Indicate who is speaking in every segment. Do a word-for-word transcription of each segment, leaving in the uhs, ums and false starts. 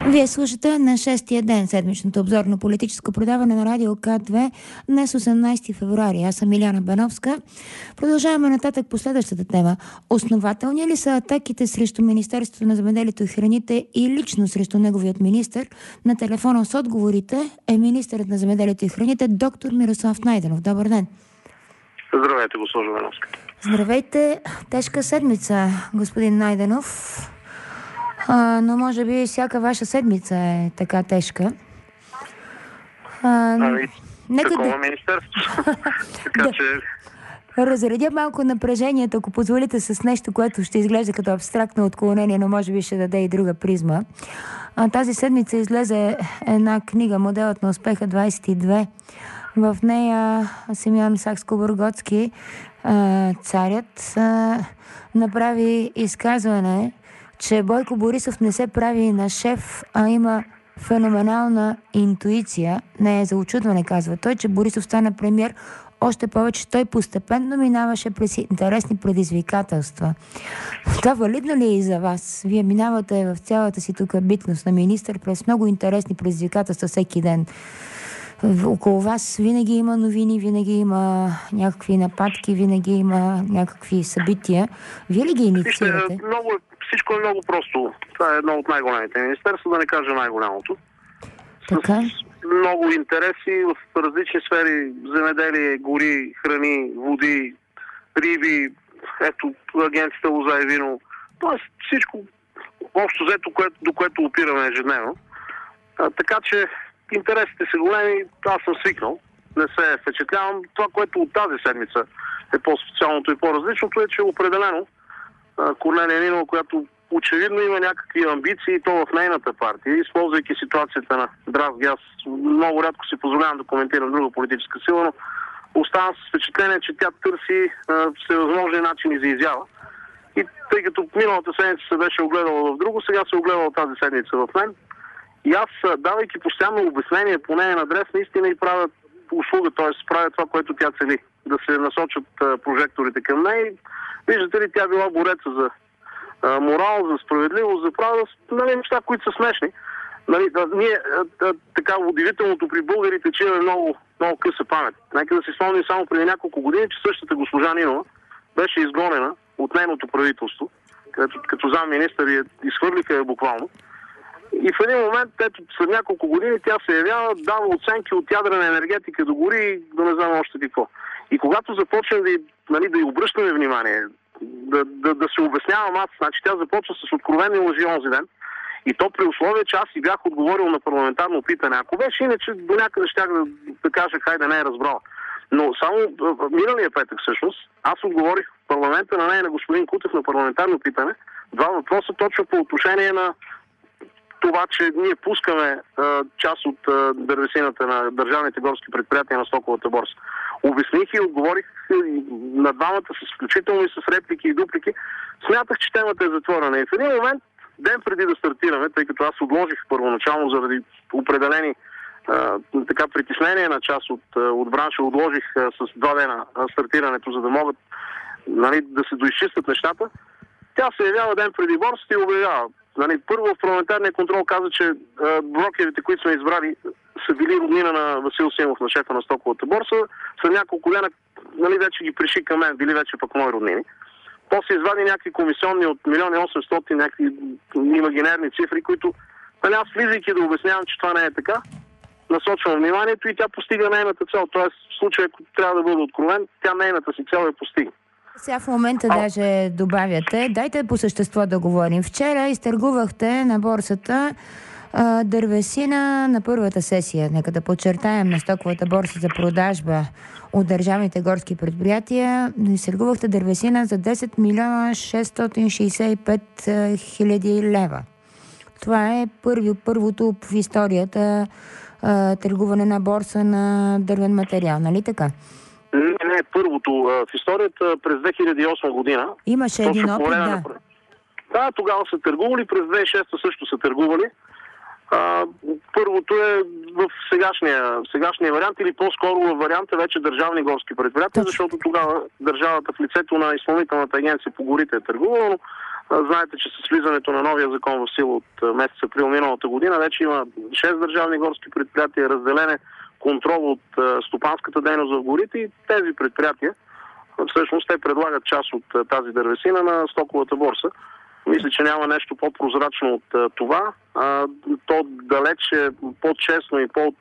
Speaker 1: Вие слушате на шестия ден седмичното обзорно политическо предаване на Радио К две днес осемнайсети февруари. Аз съм Иляна Бановска. Продължаваме нататък по следващата тема. Основателни ли са атаките срещу Министерството на земеделието и храните и лично срещу неговият министър? На телефона с отговорите е министърът на земеделието и храните доктор Мирослав Найденов. Добър ден!
Speaker 2: Здравейте, госпожо Бановска.
Speaker 1: Здравейте! Тежка седмица, господин Найденов. А, но може би всяка ваша седмица е така тежка. А,
Speaker 2: ами,
Speaker 1: нека
Speaker 2: такова
Speaker 1: да...
Speaker 2: министерство. така
Speaker 1: да.
Speaker 2: че...
Speaker 1: Разредя малко напрежението, ако позволите, с нещо, което ще изглежда като абстрактно отклонение, но може би ще даде и друга призма. А, тази седмица излезе една книга, Моделът на успеха двайсет и две. В нея Симеон Сакскобургготски, царят, а, направи изказване, че Бойко Борисов не се прави на шеф, а има феноменална интуиция. Не е за учудване, казва той, че Борисов стана премиер. Още повече той постепенно минаваше през интересни предизвикателства. Това валидно ли е и за вас? Вие минавате в цялата си тук битност на министър през много интересни предизвикателства всеки ден. Около вас винаги има новини, винаги има някакви нападки, винаги има някакви събития. Вие ли ги инициирате?
Speaker 2: Вижте, много, всичко е много просто. Това е едно от най-големите министерства, да не кажа най-голямото.
Speaker 1: Така?
Speaker 2: С много интереси в различни сфери. Земеделие, гори, храни, води, риби, ето агенцията лоза и вино. Тоест всичко общо взето, което, до което опираме ежедневно. А, така че интересите са големи, аз съм свикнал, не се впечатлявам. Това, което от тази седмица е по-специалното и по-различното, е, че определено Корнелия Нинова, която очевидно има някакви амбиции, и то в нейната партия, използвайки ситуацията на Дразгаз, много рядко си позволявам да коментирам друга политическа сила, но оставам с впечатление, че тя търси а, всевъзможни начини за изява. И тъй като миналата седмица се беше огледала в друго, сега се огледала тази седмица в мен. И аз, давайки постоянно обяснение по нея адрес, наистина и правя услуга, т.е. правя това, което тя цели. Да се насочат а, прожекторите към нея. Виждате ли, тя била бореца за а, морал, за справедливост, за правда, нали, неща, които са смешни. Нали, да, ние, а, а, така удивителното при българите, че имаме много, много къса памет. Нека да си спомним само преди няколко години, че същата госпожа Нинова беше изгонена от нейното правителство, като, като замминистър я изхвърлиха я буквално. И в един момент, ето, след няколко години, тя се явява, дава оценки от ядрена енергетика до гори, да не знам още какво. И когато започнем да, нали, да й обръщаме внимание, да, да, да се обяснявам аз, значи тя започва с откровени лъжи онзи ден, и то при условие, че аз си бях отговорил на парламентарно питане. Ако беше иначе, до някъде щях да, да кажа, хайде, не е разбрала. Но само миналия петък всъщност, аз отговорих в парламента на нея, на господин Кутев, на парламентарно питане, два въпроса точно по отношение на това, че ние пускаме а, част от а, дървесината на държавните горски предприятия на стоковата борса. Обясних и отговорих на двамата, с включително и с реплики и дуплики. Смятах, че темата е затворена. И в един момент, ден преди да стартираме, тъй като аз отложих първоначално заради определени а, така притеснения на част от, от бранша, отложих а, с два дена а, стартирането, за да могат, нали, да се доизчистят нещата. Тя се явява ден преди борсата и обявява. Нали, първо в парламентарния контрол каза, че а, брокерите, които сме избрали, са били роднина на Васил Симов, на шефа на стоковата борса. След няколко дена, нали, вече ги приши към мен, били вече пък мои роднини. После извади някакви комисионни от милион и осемстотин, някакви имагинерни цифри, които, нали, аз влизайки да обяснявам, че това не е така, насочвам вниманието и тя постига нейната цел. Тоест, в случая, ако трябва да бъда откровен, тя нейната си цел е постига.
Speaker 1: Сега в момента а... даже добавяте. Дайте по същество да говорим. Вчера изтъргувахте на борсата а, дървесина на първата сесия. Нека да подчертаем, на стоковата борса за продажба от държавните горски предприятия. Изтъргувахте дървесина за десет милиона шестстотин шейсет и пет хиляди лева. Това е първи, първото в историята а, търгуване на борса на дървен материал. Нали така?
Speaker 2: Не, не, първото. В историята през две хиляди и осма година...
Speaker 1: Имаше един опит, да.
Speaker 2: На... Да, тогава са търгували, през две хиляди и шеста също са търгували. А, първото е в сегашния, сегашния вариант, или по-скоро в варианта вече държавни горски предприятия, защото тогава държавата в лицето на изпълнителната агенция по горите е търгувала, но Знаете, че с влизането на новия закон в сила от месец април миналата година вече има шест държавни горски предприятия, разделене контрол от стопанската дейност в горите и тези предприятия, всъщност те предлагат част от тази дървесина на стоковата борса. Мисля, че няма нещо по-прозрачно от това. То далеч е по-честно и по-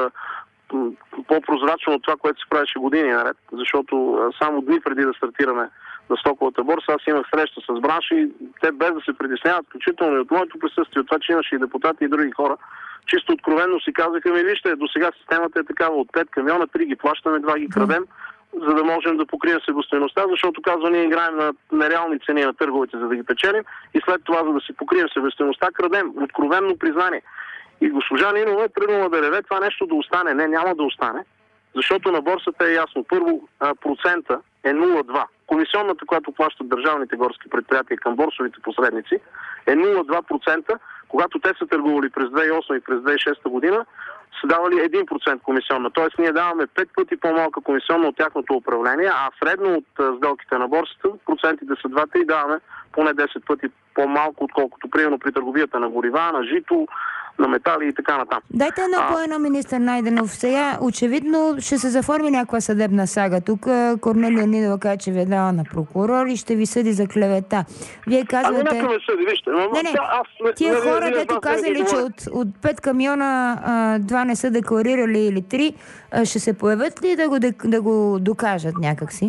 Speaker 2: по-прозрачно от това, което се правеше години наред, защото само дни преди да стартираме на стоковата борса, аз имах среща с бранша и те без да се притесняват, включително и от моето присъствие, от това, че имаше и депутати и други хора, чисто откровенно си казаха: ми вижте, до сега системата е такава, от пет камиона, три ги плащаме, два ги крадем, за да можем да покрием себестойността, защото казва, ние играем на нереални цени на търговете, за да ги печелим и след това, за да си покрием себестойността, крадем. Откровенно признание. И госпожа Нинова е тръгнала да реве това нещо да остане. Не, няма да остане, защото на борсата е ясно. Първо, процента е нула цяло две. Комисионната, която плащат държавните горски предприятия към борсовите посредници, е нула цяло два процента. Когато те са търгували през две хиляди и осма и през две хиляди и шеста година, са давали един процент комисионна. Тоест ние даваме пет пъти по-малка комисионна от тяхното управление, а средно от сделките на борсата процентите са два-три и даваме поне десет пъти по-малко, отколкото примерно при търговията на горива, на жито, на метали и така натам.
Speaker 1: Дайте едно а... по едно, министър Найденов. Сега очевидно ще се заформи някаква съдебна сага. Тук Корнелия Нинова каза, че ви е дала на прокурор и ще ви съди за клевета. Вие казвате...
Speaker 2: Ами нека ме съди, вижте. Но...
Speaker 1: Не, не. Аз... Тия не, хора, дето казали, че от, от пет камиона а, два не са декларирали или три, а, ще се появят ли да го, да го докажат някакси?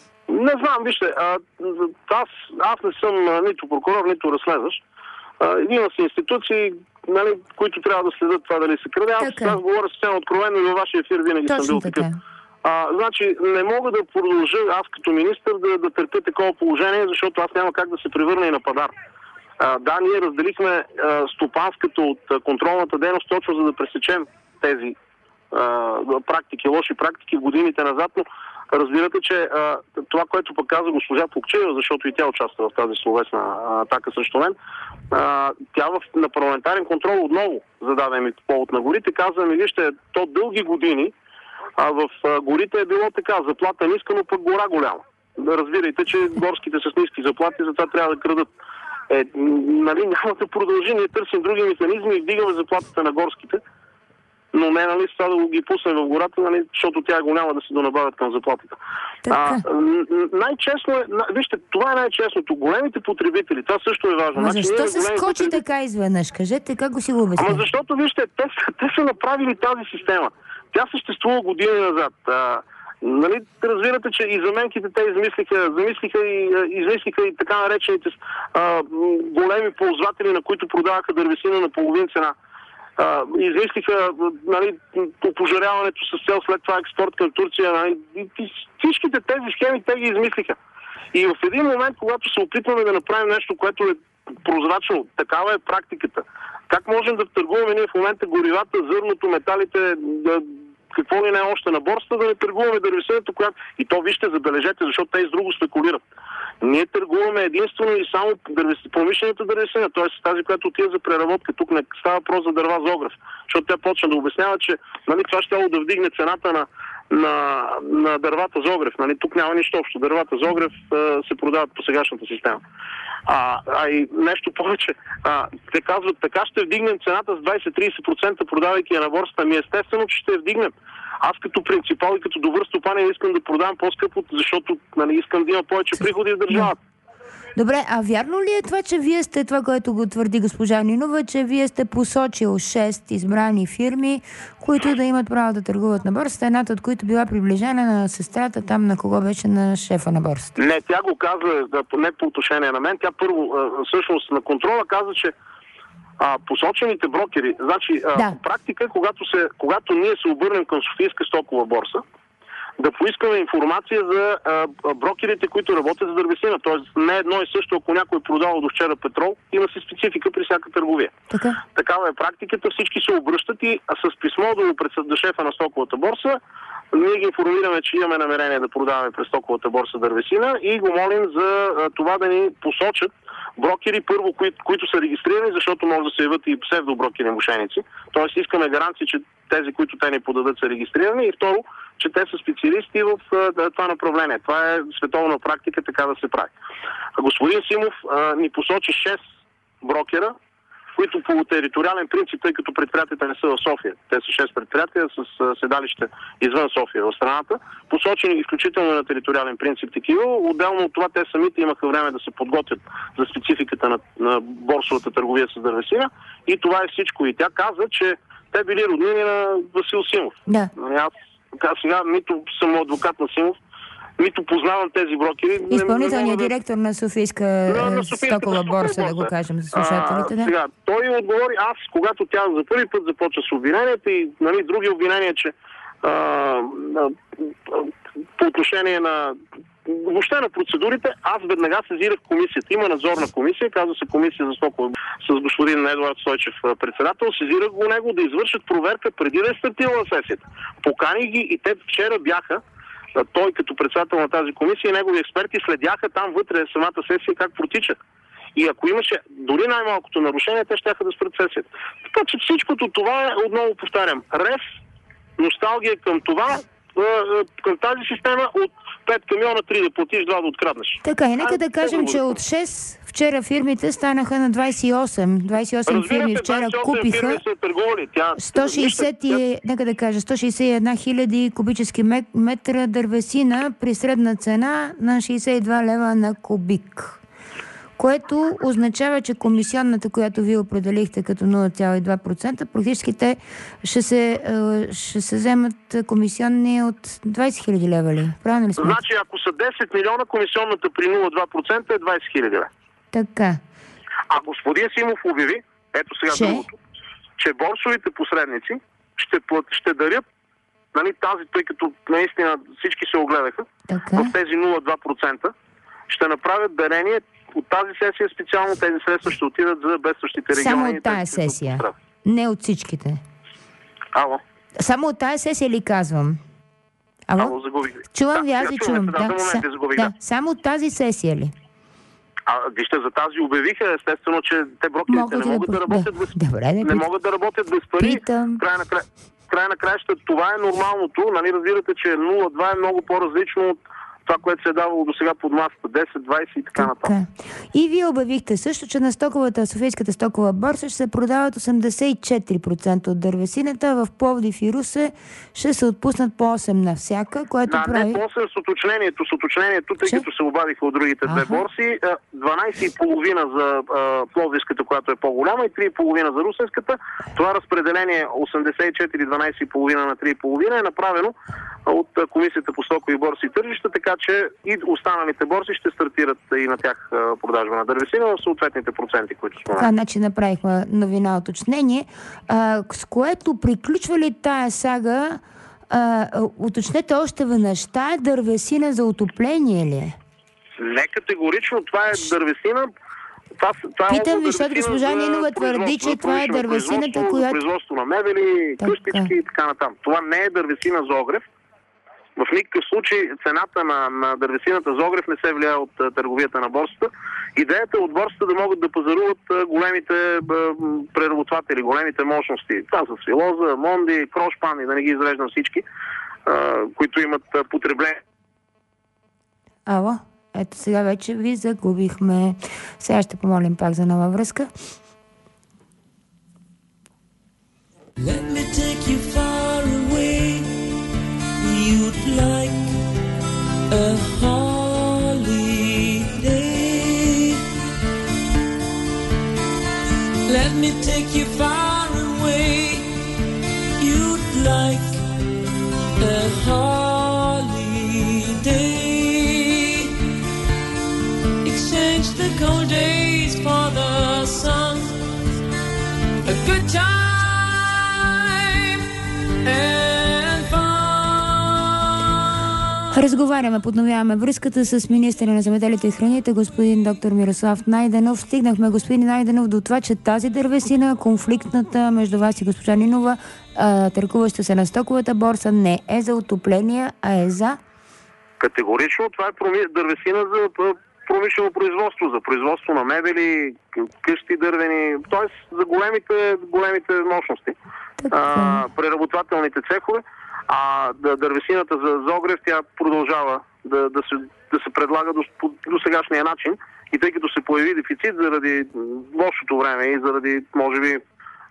Speaker 2: Не знам, вижте. А, аз, аз не съм нито прокурор, нито разследващ. Има си институции, нали, които трябва да следят това дали се краде. Аз, аз говоря съвсем откровено и във вашия ефир винаги
Speaker 1: Точно
Speaker 2: съм бил
Speaker 1: така.
Speaker 2: такъв. А, значи, не мога да продължа аз като министър да, да търпя такова положение, защото аз няма как да се превърна и на падар. А, да, ние разделихме а, стопанската от а, контролната дейност точно за да пресечем тези а, практики, лоши практики в годините назад, но разбирате, че а, това, което пък каза госпожа Плугчиева, защото и тя участва в тази словесна а, атака срещу мен, а, тя в, на парламентарен контрол отново зададе ми повод на горите, каза ми, вижте, то дълги години а, в а, горите е било така, заплата ниска, но пък гора голяма. Разбирайте, че горските с ниски заплати, затова трябва да крадат. Е, нали, няма да продължи, ние търсим други механизми и вдигаме заплатата на горските, но не, нали, сега да ги пуснем в гората, нали, защото тя го няма да се донабавят към заплатите. А, най-честно е, вижте, това е най-честното. Големите потребители, това също е важно.
Speaker 1: Ама
Speaker 2: значи,
Speaker 1: защо се скочи
Speaker 2: потребители...
Speaker 1: така изведнъж? Кажете, как го си го обясня?
Speaker 2: Ама защото, вижте, те, те са направили тази система. Тя съществува години назад. А, нали, разбирате, че и заменките те измислиха, замислиха и измислиха и така наречените а, големи ползватели, на които продаваха дървесина на половин цена. Uh, измислиха, нали, опожаряването с цел след това експорт към Турция. Нали, и, и всичките тези схеми те ги измислиха. И в един момент, когато се опитваме да направим нещо, което е прозрачно, такава е практиката. Как можем да търгуваме ние в момента горивата, зърното, металите, да, какво ли не е още на борсата, да не търгуваме дървесината, която... И то вижте, забележете, защото те и с друго спекулират. Ние търгуваме единствено и само промишлената дървесина, т.е. тази, която отива за преработка. Тук не става въпрос за дърва за огрев, защото тя почна да обяснява, че, нали, това ще да вдигне цената на, на, на дървата за огрев. Нали, тук няма нищо общо. Дървата за огрев а, се продават по сегашната система. А, а и нещо повече. А, те казват, така ще вдигнем цената с двайсет до трийсет процента, продавайки я на борсата. Ами естествено, че ще я вдигнем. Аз като принципал и като добър стопанин искам да продавам по-скъпо, защото, нали, искам да има повече приходи в държавата.
Speaker 1: Добре, а вярно ли е това, че вие сте, това, което го твърди госпожа Нинова, че вие сте посочил шест избрани фирми, които да имат право да търгуват на борсата, едната от които била приближена на сестрата, там на кого беше, на шефа на борсата?
Speaker 2: Не, тя го каза, не по отношение на мен, тя първо, всъщност на контрола каза, че А, посочените брокери, значи да. практика, когато, се, когато ние се обърнем към Софийска стокова борса, да поискаме информация за а, брокерите, които работят за дървесина. Тоест не едно и също, ако някой е продавал до вчера петрол, има си специфика при всяка търговия.
Speaker 1: Така.
Speaker 2: Такава е практиката, всички се обръщат и с писмо до, до шефа на стоковата борса ние ги информираме, че имаме намерение да продаваме през стоковата борса дървесина и го молим за а, това да ни посочат брокери, първо, кои, които са регистрирани, защото може да се явят и псевдоброкери мошеници. Тоест искаме гаранции, че тези, които те ни подадат, са регистрирани, и второ, че те са специалисти в а, това направление. Това е световна практика, така да се прави. А господин Симов а, ни посочи шест брокера, които по териториален принцип, тъй като предприятията не са в София. Те са шест предприятия с а, седалище извън София в страната, посочени изключително на териториален принцип такива. Отделно от това те самите имаха време да се подготвят за спецификата на, на борсовата търговия с дървесина и това е всичко. И тя каза, че те били роднини на Васил Симов.
Speaker 1: Да.
Speaker 2: Аз така сега нито съм адвокат на Симов, нито познавам тези брокери.
Speaker 1: Изпълнителният да... директор на Софийска на, стокова борса, да го кажем за слушателите. Да?
Speaker 2: Сега, той отговори, аз, когато тя за първи път започва с обвиненията и нали, други обвинения, че а, а, по отношение на въобще на процедурите, аз веднага сезирах комисията. Има надзорна комисия, казва се комисия за стокова с господин Едуард Стойчев председател. Сезирах го него да извършат проверка преди да е стартирала сесията. Поканих ги и те вчера бяха, той като председател на тази комисия и негови експерти следяха там вътре самата сесия как протича. И ако имаше дори най-малкото нарушение, те щяха да спрат сесията. Така че всичкото това е, отново повтарям, рев, носталгия към това, към тази система от пет камиона, три да платиш, два да откраднеш.
Speaker 1: Така, и нека да кажем, че от шест вчера фирмите станаха на двадесет и осем. двадесет и осем
Speaker 2: Разбира
Speaker 1: фирми
Speaker 2: се,
Speaker 1: вчера купиха
Speaker 2: фирми са търговали. Тя...
Speaker 1: сто шейсет, и, нека да кажа, сто шейсет и една хиляди кубически метра дървесина при средна цена на шейсет и два лева на кубик. Което означава, че комисионната, която вие определихте като нула цяло и две процента, практически те ще се, ще се вземат комисионни от двадесет хиляди лева ли? Правилно ли сме?
Speaker 2: Значи, ако са десет милиона, комисионната при нула цяло и две процента е двадесет хиляди лева.
Speaker 1: Така.
Speaker 2: А господин Симов обяви, ето сега
Speaker 1: че?
Speaker 2: другото, че борсовите посредници ще, плат, ще дарят, нали, тази, тъй като наистина всички се огледаха,
Speaker 1: така.
Speaker 2: В тези нула цяло и две процента ще направят дарение. От тази сесия специално тези средства ще отидат за бедстващите региони.
Speaker 1: Само от тази сесия? Не от всичките?
Speaker 2: Ало?
Speaker 1: Само от тази сесия ли казвам? Ало?
Speaker 2: Ало, загубих.
Speaker 1: Чувам ви, аз ви чувам.
Speaker 2: Да,
Speaker 1: да, са...
Speaker 2: загубих,
Speaker 1: да.
Speaker 2: да.
Speaker 1: Само от тази сесия ли?
Speaker 2: А, вижте, за тази обявиха, естествено, че те брокерите не могат да, да работят да. без
Speaker 1: Добре,
Speaker 2: не могат да работят без пари.
Speaker 1: Питам.
Speaker 2: Край на, край, край на краища, това е нормалното. Нали, разбирате, че нула цяло и две е много по-различно от това, което се е давало до сега под масата, десет, двадесет и така нататък.
Speaker 1: И вие обявихте също, че на стоковата, Софийската стокова борса ще се продават осемдесет и четири процента от дървесината, в Пловдив и Русе ще се отпуснат по осем на всяка, което
Speaker 2: да,
Speaker 1: прави...
Speaker 2: не по осем с уточнението, с уточнението, тъй
Speaker 1: че?
Speaker 2: като се обадиха от другите две
Speaker 1: Аха.
Speaker 2: борси, дванадесет и половина за а, Пловдивската, която е по-голяма, и три и половина за Русенската. Това разпределение осемдесет и четири дванадесет и половина на три и половина е направено от Комисията по стокови борси и тържища, така че и останалите борси ще стартират и на тях продажба на дървесина в съответните проценти, които споменах.
Speaker 1: Така, значи направихме новина уточнение, а, с което приключва ли тая сага, а, уточнете още веднъж, тая дървесина за отопление ли е?
Speaker 2: Не категорично, това е дървесина. Това, това
Speaker 1: Питам ви,
Speaker 2: е
Speaker 1: защото госпожа Нинова твърди, че това е дървесината, която...
Speaker 2: Производство на мебели,
Speaker 1: така.
Speaker 2: къщички и така натам. Това не е дървесина за огрев. В никакъв случай цената на, на дървесината за огрев не се влияе от а, търговията на борсата. Идеята е от борсата да могат да пазаруват а, големите а, преработватели, големите мощности. Това са Свилоза, Монди, Крошпан и да не ги изреждам всички, а, които имат а, потребление.
Speaker 1: Ало, ето сега вече ви загубихме. Сега ще помолим пак за нова връзка. Let me take you far away. You'd like a holiday. Let me take you far away. You'd like a holiday. Exchange the cold days for the sun. A good time and разговаряме, подновяваме връзката с министъра на земеделието и храните, господин доктор Мирослав Найденов. Стигнахме, господин Найденов, до това, че тази дървесина, конфликтната между вас и госпожа Нинова, търгуваща се на стоковата борса, не е за отопление, а е за...
Speaker 2: Категорично това е дървесина за промишлено производство, за производство на мебели, къщи дървени, т.е. за големите, големите мощности. А, преработвателните цехове. А дървесината за, за огрев, тя продължава да, да, се, да се предлага до, до сегашния начин. И тъй като се появи дефицит заради лошото време и заради, може би,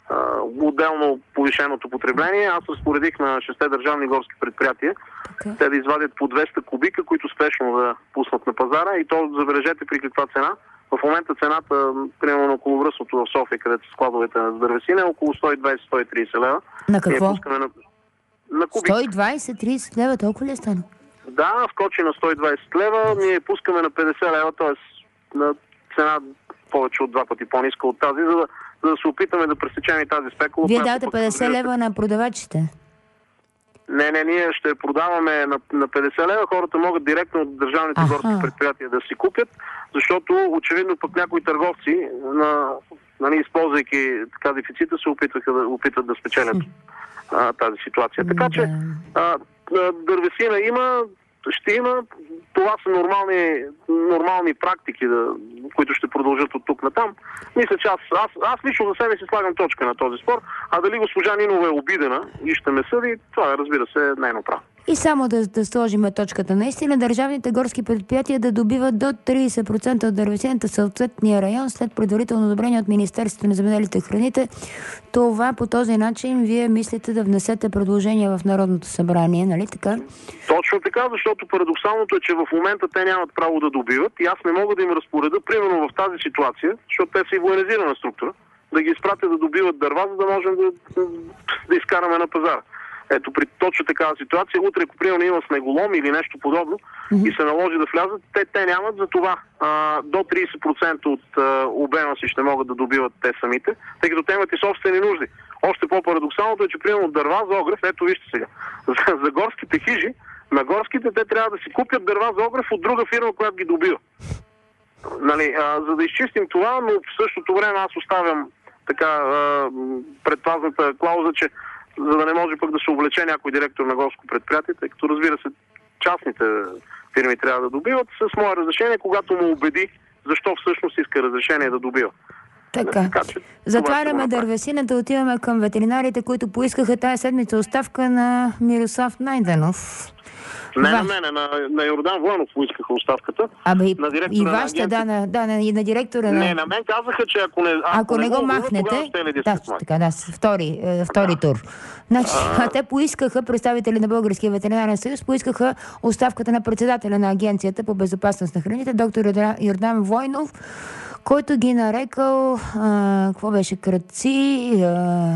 Speaker 2: отделно повишеното потребление, аз разпоредих на шесте държавни горски предприятия okay. те да извадят по двеста кубика, които спешно да пуснат на пазара, и то забележете при каква цена. В момента цената, примерно на околовръстното в София, където са складовете на дървесина, е около сто и двадесет до сто и тридесет лева.
Speaker 1: На какво?
Speaker 2: На, на кубик.
Speaker 1: сто и двадесет до тридесет лева, толкова ли е стана?
Speaker 2: Да, скочи на сто и двадесет лева, ние пускаме на петдесет лева, т.е. на цена повече от два пъти по-ниска от тази, за да, за да се опитаме да пресечем и тази спекула.
Speaker 1: Вие давате петдесет лева на продавачите?
Speaker 2: Не, не, ние ще продаваме на, на петдесет лева, хората могат директно от държавните
Speaker 1: Аха.
Speaker 2: горски предприятия да си купят, защото очевидно пък някои търговци, на, нали, използвайки така дефицита, се опитваха да, опитат да спечелят а, тази ситуация. Така
Speaker 1: да.
Speaker 2: че а, дървесина има, ще има. Това са нормални, нормални практики, да, които ще продължат от тук натам. Мисля, че аз, аз, аз лично за себе си слагам точка на този спор, а дали госпожа Нинова е обидена и ще ме съди, това е, разбира се, нейно право.
Speaker 1: И само да, да сложим точката. Наистина, държавните горски предприятия да добиват до тридесет процента от дървесината в съответния район след предварително одобрение от Министерството на земеделието и храните. Това по този начин вие мислите да внесете предложения в Народното събрание, нали така?
Speaker 2: Точно така, защото парадоксалното е, че в момента те нямат право да добиват и аз не мога да им разпоредя, примерно в тази ситуация, защото те са и военизирана структура, да ги изпратя да добиват дърва, за да можем да, да изкараме на пазара. Ето, при точно такава ситуация, утре, ако примерно има снеголом или нещо подобно mm-hmm. и се наложи да влязат, те, те нямат за това. А, до тридесет процента от а, обема си ще могат да добиват те самите, тъй като те имат и собствени нужди. Още по-парадоксалното е, че примерно дърва за огрев, ето вижте сега, за, за горските хижи, на горските те трябва да си купят дърва за огрев от друга фирма, която ги добива. Нали, а, за да изчистим това, но в същото време аз оставям така а, предпазната клауза, че за да не може пък да се облече някой директор на горско предприятие, тъй като, разбира се, частните фирми трябва да добиват с мое разрешение, когато му убеди защо всъщност иска разрешение да добива.
Speaker 1: Така. така че, затваряме дървесината, отиваме към ветеринарите, които поискаха тая седмица оставка на Мирослав Найденов.
Speaker 2: Не на мене, на, на Йордан Войнов поискаха оставката.
Speaker 1: Абе и,
Speaker 2: на
Speaker 1: и вашата, да, на, да, на, и на директора на...
Speaker 2: Не, на мен казаха, че ако не, ако
Speaker 1: ако не, не го махнете... Да, така, да, втори, е, втори да. тур. Значи, а... те поискаха, представители на Българския ветеринарен съюз, поискаха оставката на председателя на Агенцията по безопасност на храните, доктор Йордан Войнов, който ги нарекал, а, какво беше, крадци... А...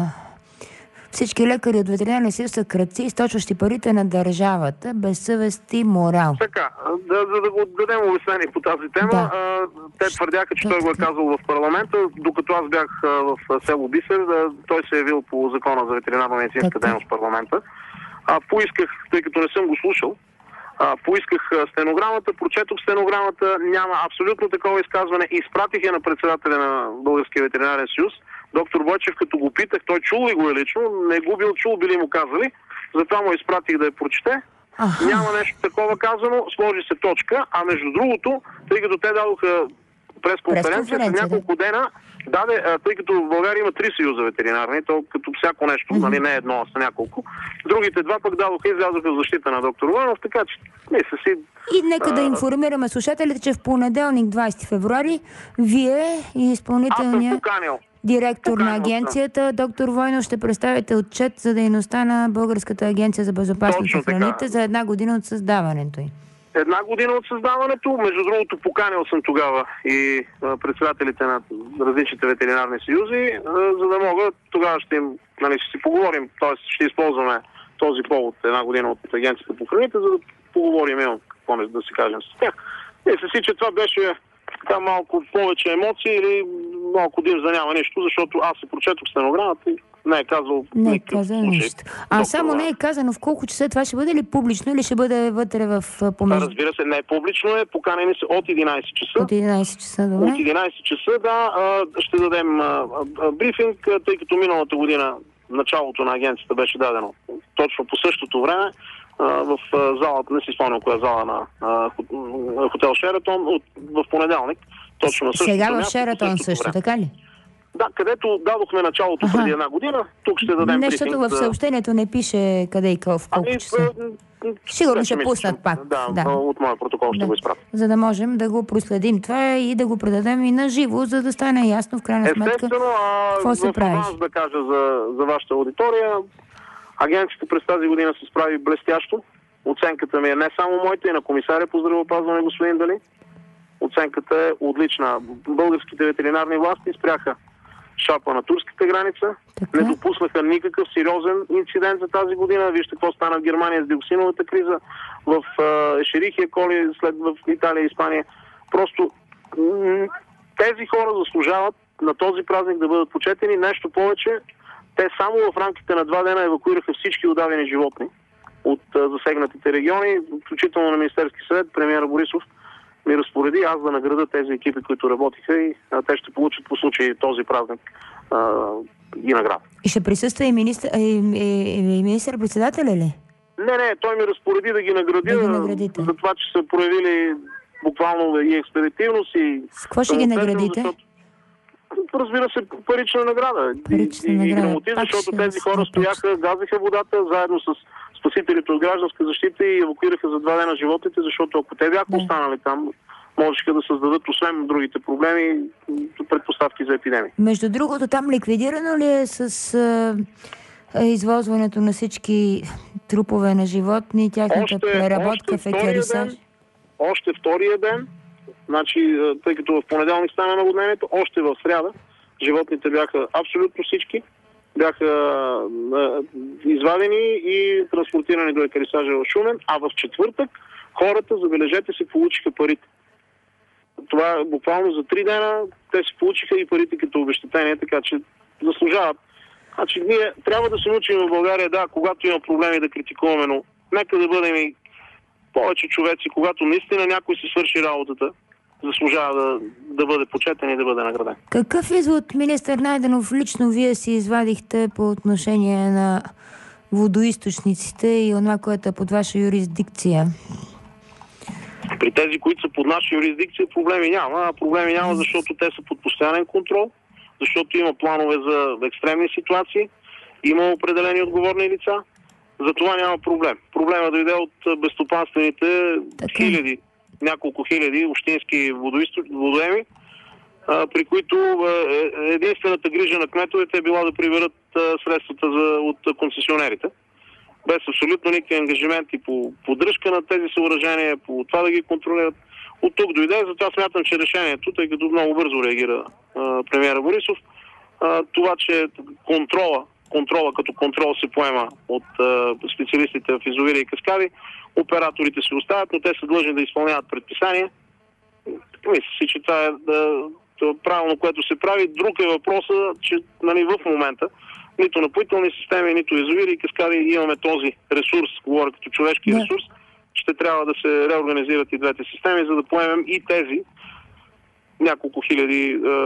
Speaker 1: Всички лекари от ветеринарния съюз са крадци, източващи парите на държавата, без съвест и морал.
Speaker 2: Така, да, за да го дадем обяснение по тази тема, да. а, те твърдяха, че той го е казал в парламента, докато аз бях а, в село Бисер, да, той се е явил по закона за ветеринарно-медицинска дейност в парламента. А, поисках, тъй като не съм го слушал, а, поисках стенограмата, прочетох стенограмата, няма абсолютно такова изказване, изпратих я на председателя на Българския ветеринарен съюз. Доктор Бойчев, като го питах, той чул ли го е лично, не го бил чул, били му казали, затова му изпратих да я прочете. Аха. Няма нещо такова казано, сложи се точка, а между другото, тъй като те дадоха пресконференция, след няколко дена, даде, тъй като в България има три съюза ветеринарни, то като всяко нещо, нали, не едно, а са няколко. Другите два пък дадоха и излязоха в защита на доктор Войнов, така че мисля си...
Speaker 1: И нека а... да информираме слушателите, че в понеделник, двадесети февруари, вие и изпълнителния директор поканил, на агенцията, доктор Войнов, ще представите отчет за дейността на Българската агенция за безопасност на храните за една година от създаването й.
Speaker 2: Една година от създаването. Между другото, поканил съм тогава и а, председателите на различните ветеринарни съюзи, а, за да могат, тогава ще им, нали, ще си поговорим, т.е. ще използваме този повод, една година от агенцията по храните, за да поговорим, имам какво да си кажем с тях. Мисля си, че това беше така малко повече емоции или малко дим за няма нищо, защото аз се прочетох стенограмата и не е казал
Speaker 1: не е казал нищо. А доктор, само не е казано в колко часа, това ще бъде ли публично или ще бъде вътре в помежду?
Speaker 2: Разбира се, не е публично, е поканени се от единадесет часа.
Speaker 1: От единадесет часа, добре.
Speaker 2: От единадесет часа, да, ще дадем брифинг, тъй като миналата година началото на агенцията беше дадено точно по същото време в залата, не си спомням коя зала на хотел Шератон, в понеделник. Точно на същото
Speaker 1: Сега
Speaker 2: място,
Speaker 1: в Шератон също, време. Така ли?
Speaker 2: Да, където дадохме началото
Speaker 1: Аха.
Speaker 2: преди една година, тук ще дадем
Speaker 1: Не,
Speaker 2: брифинг.
Speaker 1: защото в съобщението не пише къде и колко, в колко
Speaker 2: Ами,
Speaker 1: часа. Сигурно ще
Speaker 2: мисля,
Speaker 1: пуснат
Speaker 2: че-
Speaker 1: пак.
Speaker 2: Да,
Speaker 1: Да.
Speaker 2: от моя протокол ще
Speaker 1: Да.
Speaker 2: го изпратя.
Speaker 1: За да можем да го проследим това и да го предадем и на живо, за да стане ясно в крайна сметка
Speaker 2: Естествено, а
Speaker 1: какво се
Speaker 2: в
Speaker 1: прави.
Speaker 2: аванс да кажа за, за вашата аудитория, агенцията през тази година се справи блестящо. Оценката ми е не само моята, и на комисаря по здравеопазване господин Дали. Оценката е отлична. Българските ветеринарни власти спряха шапа на турската граница,
Speaker 1: Така.
Speaker 2: не допуснаха никакъв сериозен инцидент за тази година. Вижте какво стана в Германия с диоксиновата криза, в Ешерихия коли, след в Италия и Испания. Просто м- тези хора заслужават на този празник да бъдат почетени. Нещо повече, те само в рамките на два дена евакуираха всички удавени животни от а, засегнатите региони, включително на Министерски съвет. Премиера Борисов ми разпореди аз да награда тези екипи, които работиха, и а, те ще получат по случай този празник а, и награда.
Speaker 1: И ще присъства и, министър, и, и, и министър-председателя ли?
Speaker 2: Не, не, той ми разпореди да ги наградя
Speaker 1: Да ги наградите.
Speaker 2: за това, че са проявили буквално и експедитивност, и
Speaker 1: С какво ще ги
Speaker 2: самоотверженост,
Speaker 1: наградите?
Speaker 2: защото, разбира се, парична награда.
Speaker 1: Парична
Speaker 2: и, и,
Speaker 1: награда.
Speaker 2: и грамоти,
Speaker 1: Пак
Speaker 2: защото
Speaker 1: ще
Speaker 2: тези
Speaker 1: се
Speaker 2: хора
Speaker 1: напочне.
Speaker 2: стояха, газиха водата заедно с спасителите от гражданска защита и евакуираха за два дена животите, защото ако те бяха
Speaker 1: Да.
Speaker 2: останали там, можеха да създадат, освен другите проблеми, предпоставки за епидемия.
Speaker 1: Между другото, там ликвидирано ли е с а, извозването на всички трупове на животни, тяхната
Speaker 2: Още-
Speaker 1: преработка,
Speaker 2: още втория
Speaker 1: фекерисаж?
Speaker 2: ден. Още втория ден, значи, тъй като в понеделник стана наводнението, още в сряда животните бяха абсолютно всички, бяха а, извадени и транспортирани до екарисажа в Шумен, а в четвъртък хората, забележете, се получиха парите. Това е буквално за три дена, те се получиха и парите като обезщетение, така че заслужават. Значи ние трябва да се научим в България, да, когато има проблеми да критикуваме, но нека да бъдем и повече човеци, когато наистина някой си свърши работата, заслужава да, да бъде почетен и да бъде награден.
Speaker 1: Какъв извод, министър Найденов, лично вие си извадихте по отношение на водоизточниците и онова, което е под ваша юрисдикция?
Speaker 2: При тези, които са под наша юрисдикция, проблеми няма. А проблеми няма, защото те са под постоянен контрол, защото има планове за екстремни ситуации, има определени отговорни лица. За това няма проблем. Проблема дойде от безстопанствените
Speaker 1: Така.
Speaker 2: хиляди, няколко хиляди общински водоизточ... водоеми, а, при които а, единствената грижа на кметовете е била да приберат а, средствата за, от концесионерите. Без абсолютно никакви ангажименти по поддръжка на тези съоръжения, по това да ги контролират. От тук дойде, затова смятам, че решението, тъй като много бързо реагира а, премиера Борисов, а, това, че контрола, контрола като контрол се поема от а, специалистите в язовири и каскади, операторите се оставят, но те са длъжни да изпълняват предписания. Мисля си, че това е да, това правилно, което се прави. Друг е въпросът, че нали, в момента нито напоителни системи, нито язовири и каскади имаме този ресурс, говоря като човешки
Speaker 1: Да.
Speaker 2: ресурс, ще трябва да се реорганизират и двете системи, за да поемем и тези няколко хиляди е,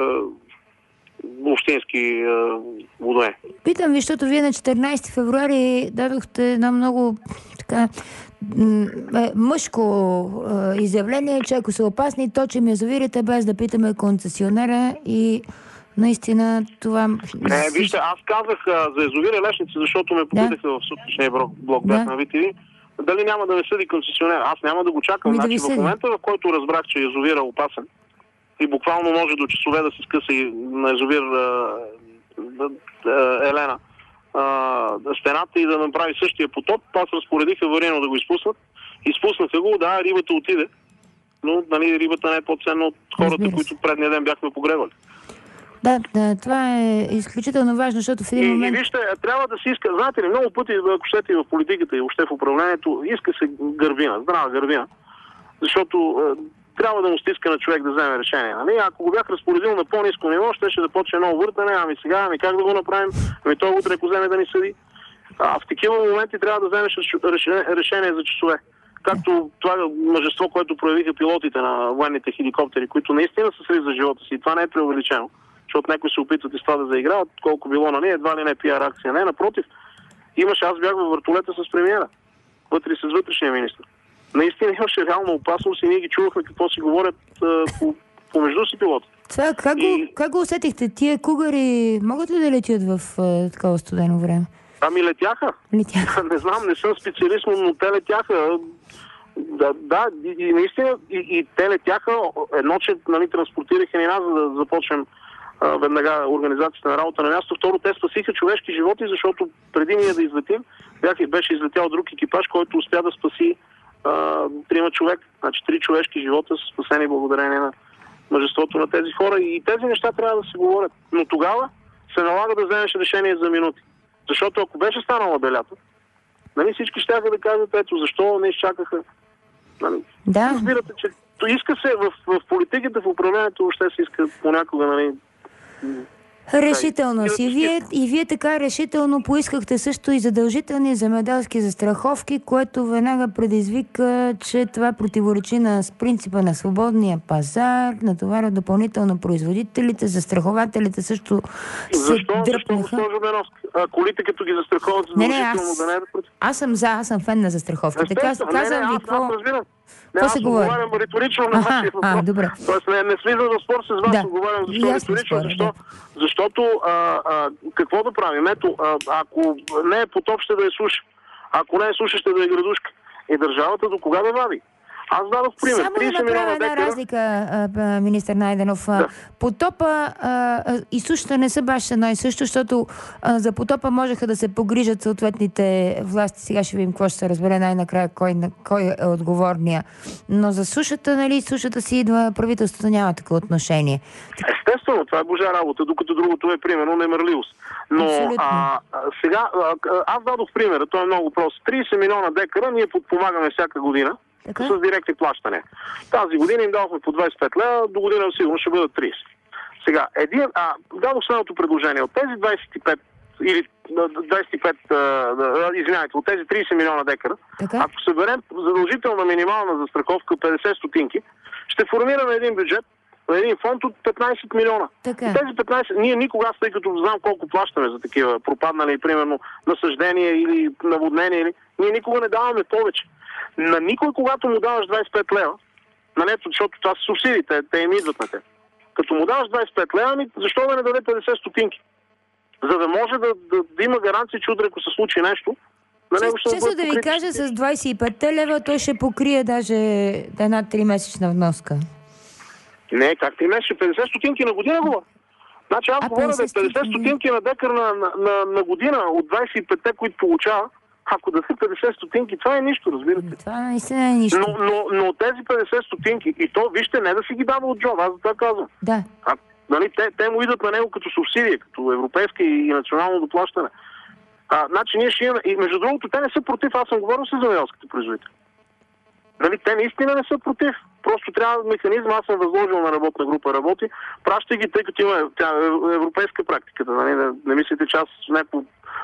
Speaker 2: общински е, водоеми.
Speaker 1: Питам ви, защото вие на четиринайсети февруари дадохте едно много така м- е, мъжко е, изявление, че ако са опасни, точим язовирите без да питаме концесионера и наистина това...
Speaker 2: Не, вижте, аз казах а, за язовира Лешница, защото ме попитаха в сутрешния блок
Speaker 1: Да.
Speaker 2: бях на Ви Ти Ви, дали няма да ме съди концесионер. Аз няма да го чакам.
Speaker 1: Ами да
Speaker 2: Значи,
Speaker 1: ви
Speaker 2: в
Speaker 1: съди.
Speaker 2: момента, в който разбрах, че язовира е опасен и буквално може до часове да се скъса и на язовир а, а, а, Елена а, стената и да направи същия потоп, аз разпоредих аварийно да го изпуснат. Изпуснаха го, да, рибата отиде, но нали, рибата не е по-ценна от хората,
Speaker 1: Разбира се.
Speaker 2: които предния ден бяхме погребали.
Speaker 1: Да, да, това е изключително важно, защото в един
Speaker 2: И,
Speaker 1: момент...
Speaker 2: и вижте, трябва да се иска, знаете ли, много пъти, ако щете и в политиката и въобще в управлението, иска се гърбина, здрава гърбина, защото е, трябва да му стиска на човек да вземе решение. Нали? Ако го бях разпоредил на по-ниско ниво, ще ще започне ново въртане, ами сега, ами как да го направим, ами той утре, ако вземе да ни съди. А в такива моменти трябва да вземеш решение, решение за часове. Както това мъжество, което проявиха пилотите на военните хеликоптери, които наистина са срив за живота си, и това не е преувеличено. Защото някои се опитват и с това да заиграват, колко било на нея, едва ли не пиар акция. Не, напротив. Имаше, аз бях във въртолета с премиера, вътре с вътрешния министр. Наистина имаше реална опасност и ние ги чувахме какво си говорят а, по, помежду си пилотите.
Speaker 1: Това, как,
Speaker 2: И...
Speaker 1: го, как го усетихте? Тия кугари могат ли да летят в а, такова студено време?
Speaker 2: Ами летяха.
Speaker 1: Летяха.
Speaker 2: Не знам, не съм специалист, но те летяха. Да, да и, и наистина, и, и те летяха. Едно, че нали, транспортираха ни нас, за да започнем а, веднага организацията на работа на място. Второ, те спасиха човешки животи, защото преди ние да излетим, бях, беше излетял друг екипаж, който успя да спаси а, трима човек. Значи три човешки живота са спасени благодарение на мъжеството на тези хора. И тези неща трябва да се говорят. Но тогава се налага да вземеш решение за минути. Защото ако беше станала белята, нали, всички щяха да кажат, ето защо не изчакаха. Нали.
Speaker 1: Да.
Speaker 2: Разбирате, че иска се в, в политиката, в управлението въобще се иска понякога, нали...
Speaker 1: Решително си. Вие, и вие така решително поискахте също и задължителни земеделски застраховки, което веднага предизвика, че това противоречи на принципа на свободния пазар, натоваря допълнително производителите, застрахователите също се
Speaker 2: Защо?
Speaker 1: дръпнаха.
Speaker 2: Защо, госпожо Беновска? А колите като ги застраховат задължително
Speaker 1: не, не, аз,
Speaker 2: да не е да против?
Speaker 1: Аз съм за, аз съм фен на застраховките. Каз, казвам
Speaker 2: не, не,
Speaker 1: ви
Speaker 2: аз,
Speaker 1: какво...
Speaker 2: аз разбирам.
Speaker 1: Какво
Speaker 2: аз
Speaker 1: се говори?
Speaker 2: отговарям риторично на вашия въпрос.
Speaker 1: А, добре.
Speaker 2: Тоест не, не слизам в спор с вас,
Speaker 1: да.
Speaker 2: отговарям защо риторично. Защо?
Speaker 1: Да.
Speaker 2: Защото а, а, какво да правим? Ето, а, ако не е потоп, ще да е суша. Ако не е суша, ще да е градушка. И държавата до кога да вади? Аз дадох пример.
Speaker 1: Само да направя една декара... разлика, а, министър Найденов. Да. Потопа а, и сушата не са баш едно и също, защото а, за потопа можеха да се погрижат съответните власти. Сега ще видим какво ще се разбере най-накрая, кой, кой е отговорния. Но за сушата, нали, сушата си идва, правителството няма такова отношение.
Speaker 2: Естествено, това е божа работа, докато другото е примерно немърливост. Но а, а, сега, а, аз дадох примера, той е много прост. трийсет милиона декара ние подпомагаме всяка година. Така? С директни плащания. Тази година им дадохме по двайсет и пет лева, до година сигурно ще бъдат трийсет. Сега, един, а, дадох следното предложение. От тези двайсет и пет или двайсет и пет, а, извинявайте, от тези трийсет милиона декара, така? Ако съберем задължителна минимална застраховка петдесет стотинки, ще формираме един бюджет на един фонд от петнайсет милиона.
Speaker 1: Така.
Speaker 2: Тези петнайсет, ние никога, тъй като знам колко плащаме за такива пропаднали, примерно, насъждения или наводнения, или, ние никога не даваме повече. На никой, когато му даваш двайсет и пет лева, на нето, защото това са субсидии, те, те им идват на те. Като му даваш двайсет и пет лева, ми, защо да не даде петдесет стотинки? За да може да, да, да има гаранция, че утре, ако се случи нещо, на него ще
Speaker 1: Често да ви кажа, с двайсет и пет лева той ще покрие даже една тримесечна вноска.
Speaker 2: Не, как ти месече? петдесет стотинки на година говоря. Значи аз а, говоря да петдесет стотинки на декар на, на, на, на година от двайсет и пет, които получава. Ако да са петдесет стотинки, това е нищо, разбирате.
Speaker 1: Това наистина е нищо.
Speaker 2: Но, но, но тези петдесет стотинки, и то, вижте, не да си ги дава от джоб, аз за това казвам.
Speaker 1: Да.
Speaker 2: А, нали, те, те му идват на него като субсидия, като европейска и, и национално доплащане. А, значи ние ще имаме... И между другото, те не са против, аз съм говорил с земеделските производители. Нали, те наистина не са против. Просто трябва механизъм, аз съм възложил на работна група работи, праща ги, тъй като има тя, европейска практика. Нали, не, не мислите, че аз някакво